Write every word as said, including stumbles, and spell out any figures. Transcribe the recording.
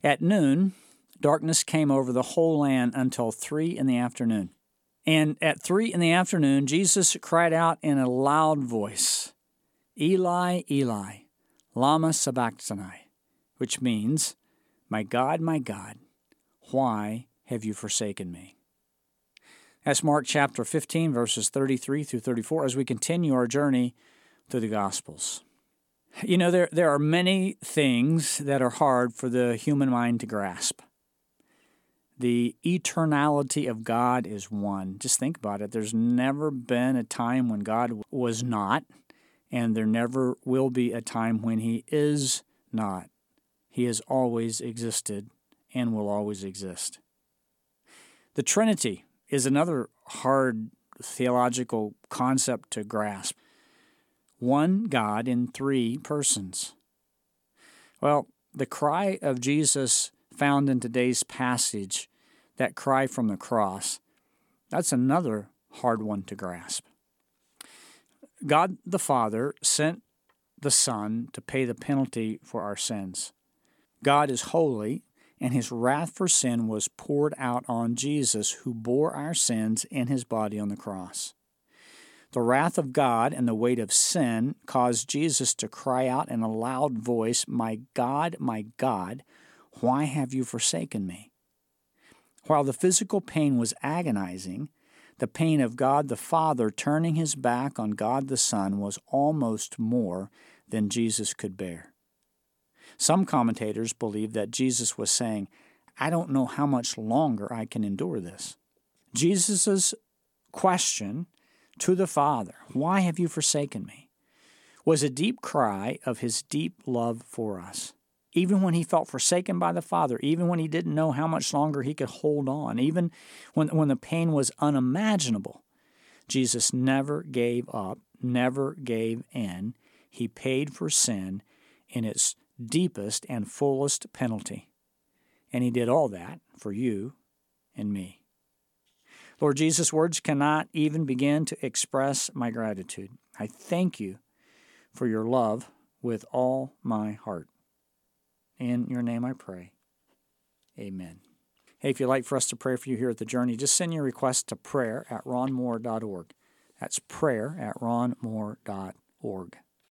At noon, darkness came over the whole land until three in the afternoon. And at three in the afternoon, Jesus cried out in a loud voice, Eli, Eli, lama sabachthani, which means, My God, my God, why have you forsaken me? That's Mark chapter fifteen, verses thirty-three through thirty-four, as we continue our journey through the Gospels. You know, there, there are many things that are hard for the human mind to grasp. The eternality of God is one. Just think about it. There's never been a time when God was not, and there never will be a time when He is not. He has always existed and will always exist. The Trinity is another hard theological concept to grasp. One God in three persons. Well, the cry of Jesus found in today's passage, that cry from the cross, that's another hard one to grasp. God the Father sent the Son to pay the penalty for our sins. God is holy, and His wrath for sin was poured out on Jesus, who bore our sins in His body on the cross. The wrath of God and the weight of sin caused Jesus to cry out in a loud voice, My God, my God, why have you forsaken me? While the physical pain was agonizing, the pain of God the Father turning His back on God the Son was almost more than Jesus could bear. Some commentators believe that Jesus was saying, I don't know how much longer I can endure this. Jesus' question to the Father, why have you forsaken me, was a deep cry of His deep love for us. Even when He felt forsaken by the Father, even when He didn't know how much longer He could hold on, even when, when the pain was unimaginable, Jesus never gave up, never gave in. He paid for sin in its deepest and fullest penalty. And He did all that for you and me. Lord Jesus, words cannot even begin to express my gratitude. I thank You for Your love with all my heart. In Your name I pray. Amen. Hey, if you'd like for us to pray for you here at The Journey, just send your request to prayer at ron moore dot org. That's prayer at ron moore dot org.